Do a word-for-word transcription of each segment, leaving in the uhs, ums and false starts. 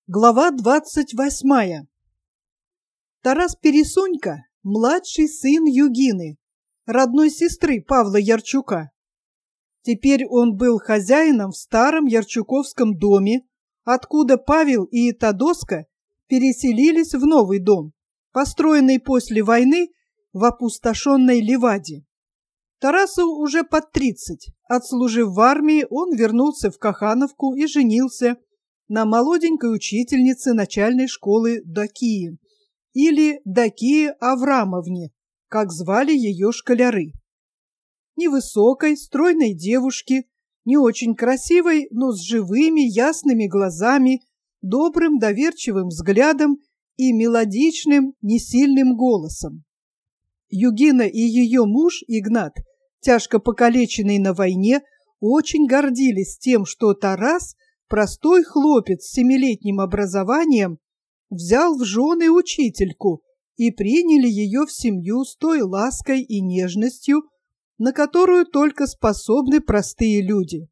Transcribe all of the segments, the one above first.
Глава двадцать восьмая. Тарас Пересунько – младший сын Югины, родной сестры Павла Ярчука. Теперь он был хозяином в старом ярчуковском доме, откуда Павел и Тадоска переселились в новый дом, построенный после войны в опустошенной Ливаде. Тарасу уже под тридцать. Отслужив в армии, он вернулся в Кахановку и женился на молоденькой учительнице начальной школы Дакии, или Дакии Аврамовне, как звали ее школяры. Невысокой, стройной девушке, не очень красивой, но с живыми, ясными глазами, добрым, доверчивым взглядом и мелодичным, несильным голосом. Югина и ее муж Игнат, тяжко покалеченный на войне, очень гордились тем, что Тарас, простой хлопец с семилетним образованием, взял в жены учительку и приняли ее в семью с той лаской и нежностью, на которую только способны простые люди.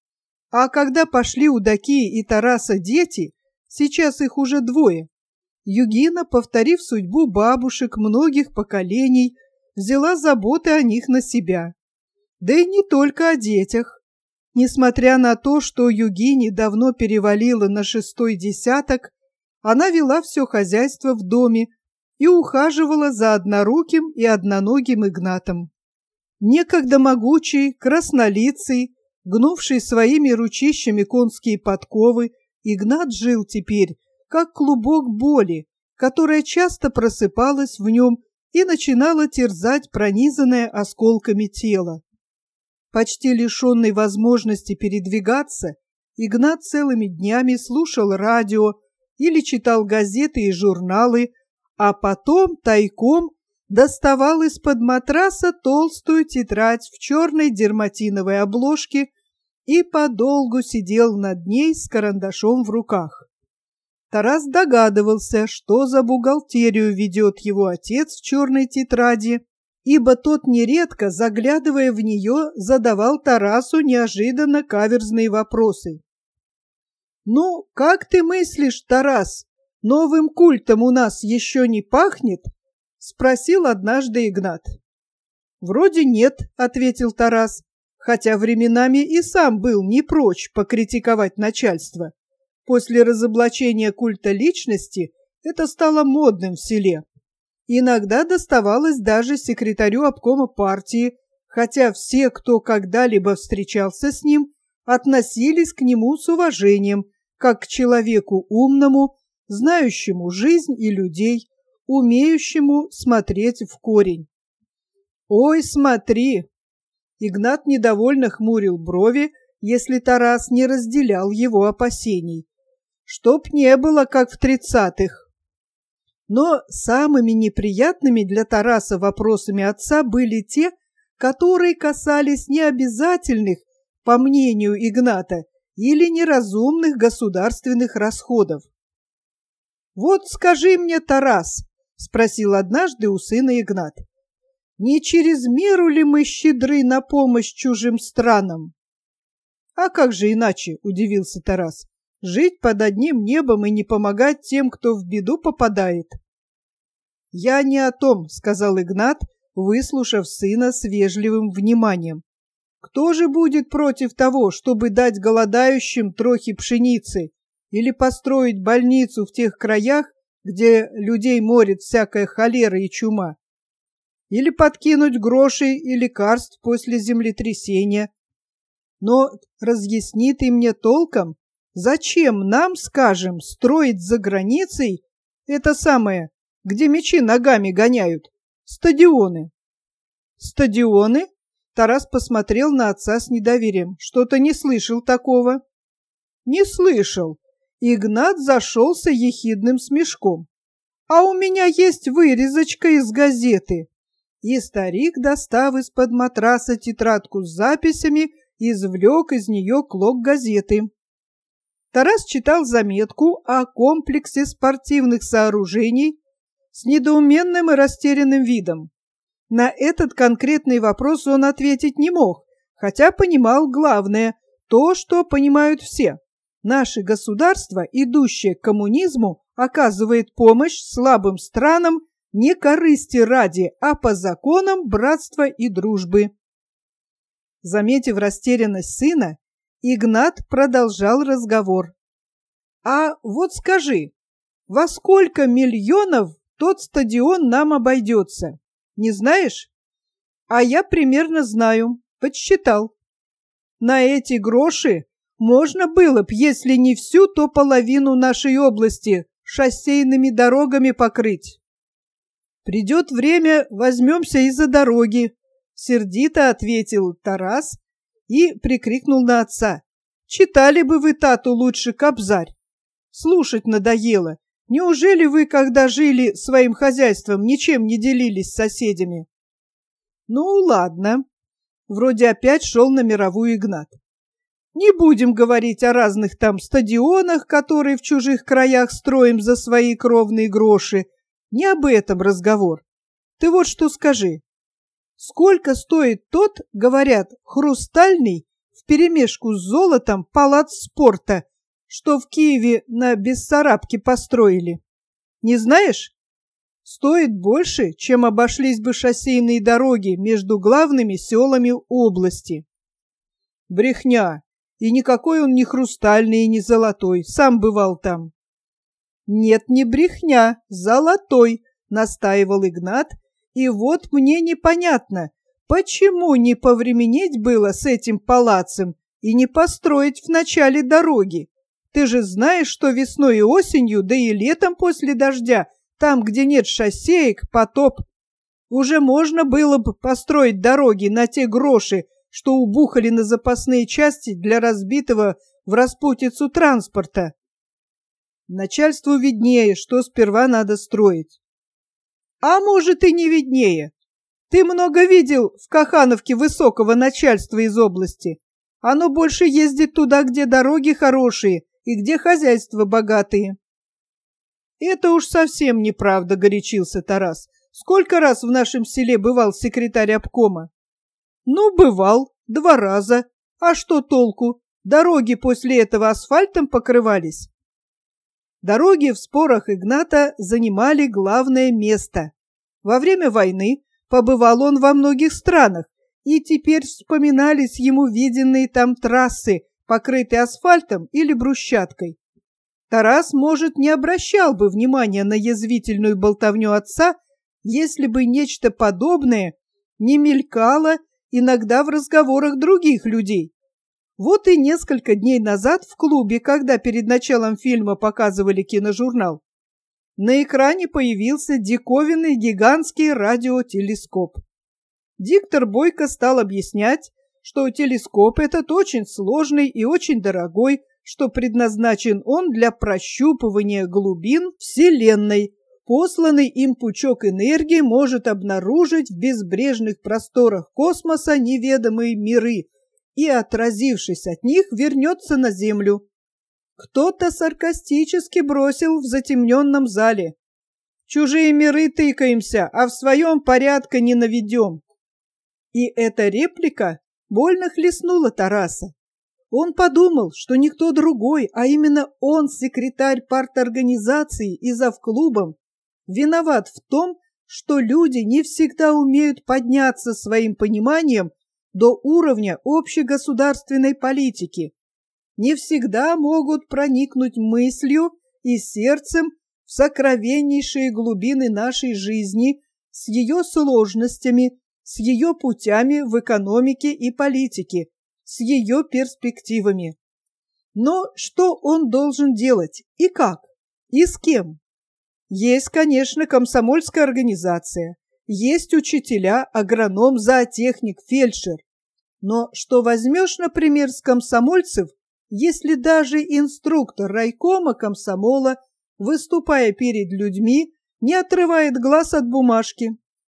А когда пошли у Дакии и Тараса дети, сейчас их уже двое, Югина, повторив судьбу бабушек многих поколений, взяла заботы о них на себя. Да и не только о детях. Несмотря на то, что Югине давно перевалило на шестой десяток, она вела все хозяйство в доме и ухаживала за одноруким и одноногим Игнатом. Некогда могучий, краснолицый, гнувший своими ручищами конские подковы, Игнат жил теперь, как клубок боли, которая часто просыпалась в нем и начинала терзать пронизанное осколками тело. Почти лишенный возможности передвигаться, Игнат целыми днями слушал радио или читал газеты и журналы, а потом тайком доставал из-под матраса толстую тетрадь в черной дерматиновой обложке и подолгу сидел над ней с карандашом в руках. Тарас догадывался, что за бухгалтерию ведет его отец в черной тетради, ибо тот нередко, заглядывая в нее, задавал Тарасу неожиданно каверзные вопросы. «Ну, как ты мыслишь, Тарас, новым культом у нас еще не пахнет?» — спросил однажды Игнат. «Вроде нет», — ответил Тарас, хотя временами и сам был не прочь покритиковать начальство. После разоблачения культа личности это стало модным в селе. Иногда доставалось даже секретарю обкома партии, хотя все, кто когда-либо встречался с ним, относились к нему с уважением, как к человеку умному, знающему жизнь и людей, умеющему смотреть в корень. «Ой, смотри!» Игнат недовольно хмурил брови, если Тарас не разделял его опасений. «Чтоб не было, как в тридцатых!» Но самыми неприятными для Тараса вопросами отца были те, которые касались необязательных, по мнению Игната, или неразумных государственных расходов. «Вот скажи мне, Тарас, — спросил однажды у сына Игнат, — не через меру ли мы щедры на помощь чужим странам?» «А как же иначе, — удивился Тарас, — жить под одним небом и не помогать тем, кто в беду попадает?» «Я не о том, — сказал Игнат, выслушав сына с вежливым вниманием. Кто же будет против того, чтобы дать голодающим трохи пшеницы или построить больницу в тех краях, где людей морит всякая холера и чума? Или подкинуть грошей и лекарств после землетрясения? Но разъясни ты мне толком, зачем нам, скажем, строить за границей это самое, где мячи ногами гоняют, стадионы?» «Стадионы?» Тарас посмотрел на отца с недоверием. «Что-то не слышал такого». «Не слышал». Игнат зашелся ехидным смешком. «А у меня есть вырезочка из газеты». И старик, достав из-под матраса тетрадку с записями, извлек из нее клок газеты. Тарас читал заметку о комплексе спортивных сооружений с недоуменным и растерянным видом. На этот конкретный вопрос он ответить не мог, хотя понимал главное, то, что понимают все. наше государство, идущее к коммунизму, оказывает помощь слабым странам не корысти ради, а по законам братства и дружбы. Заметив растерянность сына, Игнат продолжал разговор. «А вот скажи, во сколько миллионов тот стадион нам обойдется? Не знаешь?» «А я примерно знаю, подсчитал. На эти гроши можно было б, если не всю, то половину нашей области шоссейными дорогами покрыть. Придет время, возьмемся и за дороги», — сердито ответил Тарас и прикрикнул на отца. «Читали бы вы, тату, лучше Кобзарь. Слушать надоело. Неужели вы, когда жили своим хозяйством, ничем не делились с соседями?» «Ну, ладно». Вроде опять шел на мировую Игнат. «Не будем говорить о разных там стадионах, которые в чужих краях строим за свои кровные гроши. Не об этом разговор. Ты вот что скажи. Сколько стоит тот, говорят, хрустальный вперемешку с золотом палац спорта, что в Киеве на Бессарабке построили? Не знаешь? Стоит больше, чем обошлись бы шоссейные дороги между главными селами области». «Брехня. И никакой он не хрустальный и не золотой. Сам бывал там». «Нет, не брехня, золотой», — настаивал Игнат. «И вот мне непонятно, почему не повременить было с этим палацем и не построить в начале дороги? Ты же знаешь, что весной и осенью, да и летом после дождя, там, где нет шоссеек, потоп. Уже можно было бы построить дороги на те гроши, что убухали на запасные части для разбитого в распутицу транспорта. Начальству виднее, что сперва надо строить». «А может, и не виднее. Ты много видел в Кахановке высокого начальства из области. Оно больше ездит туда, где дороги хорошие и где хозяйства богатые». «Это уж совсем неправда», — горячился Тарас. «Сколько раз в нашем селе бывал секретарь обкома?» «Ну, бывал. Два раза. А что толку? Дороги после этого асфальтом покрывались». Дороги в спорах Игната занимали главное место. Во время войны побывал он во многих странах, и теперь вспоминались ему виденные там трассы, покрытые асфальтом или брусчаткой. Тарас, может, не обращал бы внимания на язвительную болтовню отца, если бы нечто подобное не мелькало иногда в разговорах других людей. Вот и несколько дней назад в клубе, когда перед началом фильма показывали киножурнал, на экране появился диковинный гигантский радиотелескоп. Диктор бойко стал объяснять, что телескоп этот очень сложный и очень дорогой, что предназначен он для прощупывания глубин Вселенной. Посланный им пучок энергии может обнаружить в безбрежных просторах космоса неведомые миры и, отразившись от них, вернется на Землю. Кто-то саркастически бросил в затемненном зале: «Чужие миры тыкаемся, а в своем порядка не наведем». И эта реплика больно хлестнула Тараса. Он подумал, что никто другой, а именно он, секретарь парторганизации и завклубом, виноват в том, что люди не всегда умеют подняться своим пониманием до уровня общегосударственной политики, не всегда могут проникнуть мыслью и сердцем в сокровеннейшие глубины нашей жизни с ее сложностями, с ее путями в экономике и политике, с ее перспективами. Но что он должен делать и как, и с кем? Есть, конечно, комсомольская организация, есть учителя, агроном, зоотехник, фельдшер. Но что возьмешь, например, с комсомольцев, если даже инструктор райкома комсомола, выступая перед людьми, не отрывает глаз от бумажки?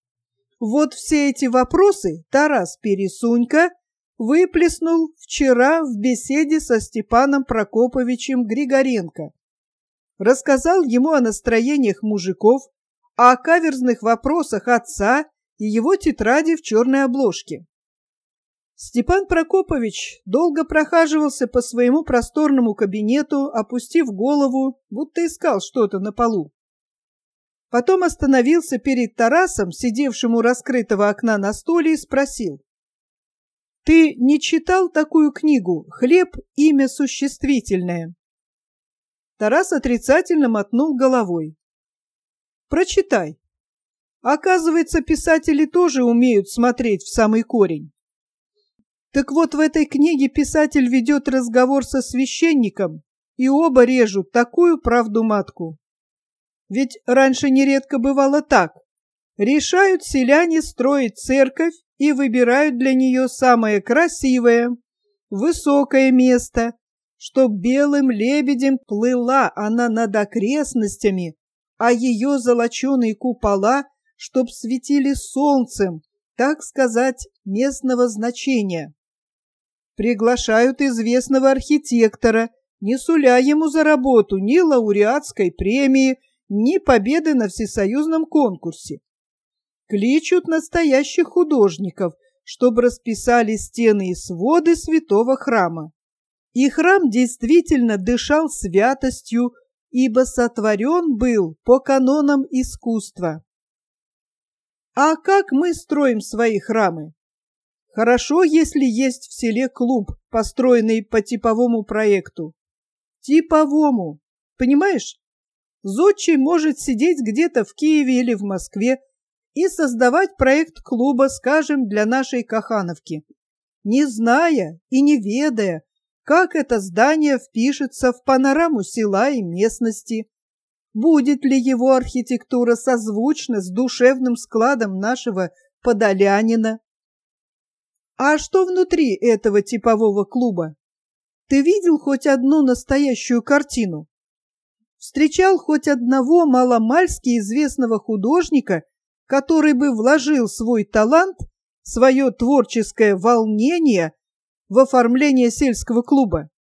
Вот все эти вопросы Тарас Пересунько выплеснул вчера в беседе со Степаном Прокоповичем Григоренко. Рассказал ему о настроениях мужиков, о каверзных вопросах отца и его тетради в черной обложке. Степан Прокопович долго прохаживался по своему просторному кабинету, опустив голову, будто искал что-то на полу. Потом остановился перед Тарасом, сидевшим у раскрытого окна на стуле, и спросил: «Ты не читал такую книгу «Хлеб. Имя существительное»?» Тарас отрицательно мотнул головой. «Прочитай. Оказывается, писатели тоже умеют смотреть в самый корень». Так вот, в этой книге писатель ведет разговор со священником, и оба режут такую правду матку. Ведь раньше нередко бывало так. Решают селяне строить церковь и выбирают для нее самое красивое, высокое место, чтоб белым лебедем плыла она над окрестностями, а ее золоченые купола, чтоб светили солнцем, так сказать, местного значения. Приглашают известного архитектора, не суля ему за работу ни лауреатской премии, ни победы на всесоюзном конкурсе. Кличут настоящих художников, чтобы расписали стены и своды святого храма. И храм действительно дышал святостью, ибо сотворен был по канонам искусства. А как мы строим свои храмы? Хорошо, если есть в селе клуб, построенный по типовому проекту. Типовому, понимаешь? Зодчий может сидеть где-то в Киеве или в Москве и создавать проект клуба, скажем, для нашей Кахановки, не зная и не ведая, как это здание впишется в панораму села и местности, будет ли его архитектура созвучна с душевным складом нашего подолянина. А что внутри этого типового клуба? Ты видел хоть одну настоящую картину? Встречал хоть одного маломальски известного художника, который бы вложил свой талант, свое творческое волнение в оформление сельского клуба?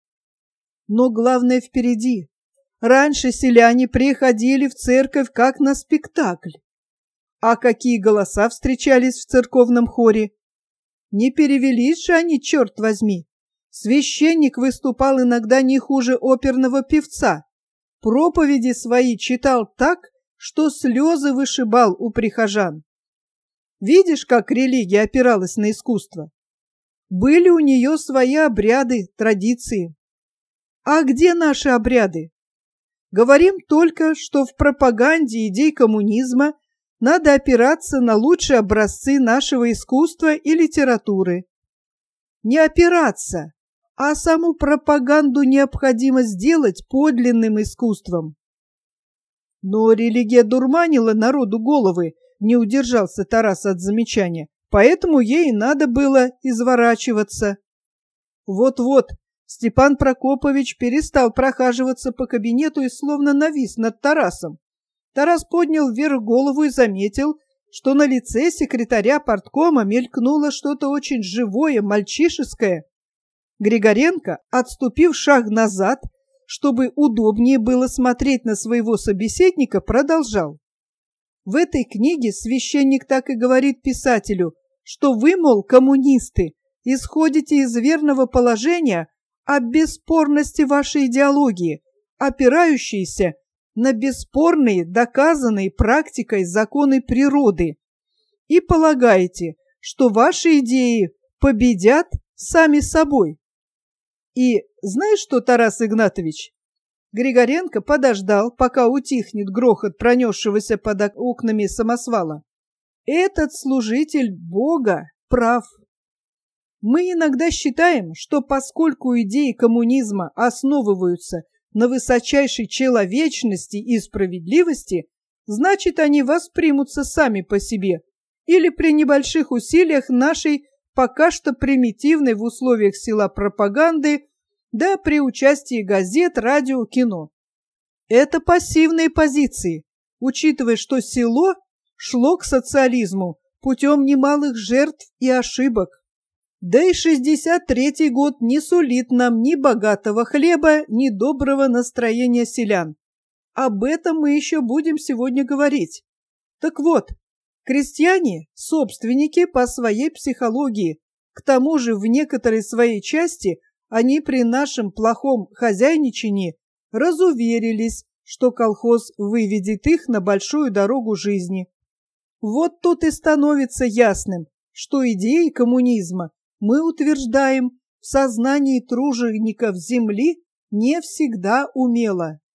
Но главное впереди. Раньше селяне приходили в церковь как на спектакль. А какие голоса встречались в церковном хоре? Не перевелись же они, черт возьми. Священник выступал иногда не хуже оперного певца. Проповеди свои читал так, что слезы вышибал у прихожан. Видишь, как религия опиралась на искусство? Были у нее свои обряды, традиции. А где наши обряды? Говорим только, что в пропаганде идей коммунизма надо опираться на лучшие образцы нашего искусства и литературы. Не опираться, а саму пропаганду необходимо сделать подлинным искусством. Но религия дурманила народу головы, не удержался Тарас от замечания, поэтому ей надо было изворачиваться. Вот-вот, Степан Прокопович перестал прохаживаться по кабинету и словно навис над Тарасом. Тарас поднял вверх голову и заметил, что на лице секретаря парткома мелькнуло что-то очень живое, мальчишеское. Григоренко, отступив шаг назад, чтобы удобнее было смотреть на своего собеседника, продолжал. В этой книге священник так и говорит писателю, что вы, мол, коммунисты, исходите из верного положения о бесспорности вашей идеологии, опирающейся на бесспорные, доказанные практикой законы природы, и полагаете, что ваши идеи победят сами собой. И знаешь что, Тарас Игнатович? Григоренко подождал, пока утихнет грохот пронесшегося под окнами самосвала. Этот служитель Бога прав. Мы иногда считаем, что поскольку идеи коммунизма основываются на высочайшей человечности и справедливости, значит, они воспримутся сами по себе или при небольших усилиях нашей пока что примитивной в условиях села пропаганды, да при участии газет, радио, кино. Это пассивные позиции, учитывая, что село шло к социализму путем немалых жертв и ошибок. Да и шестьдесят третий год не сулит нам ни богатого хлеба, ни доброго настроения селян. Об этом мы еще будем сегодня говорить. Так вот, крестьяне – собственники по своей психологии. К К тому же в некоторой своей части они при нашем плохом хозяйничании разуверились, что колхоз выведет их на большую дорогу жизни. Вот тут и становится ясным, что идеи коммунизма мы утверждаем в сознании тружеников земли не всегда умело.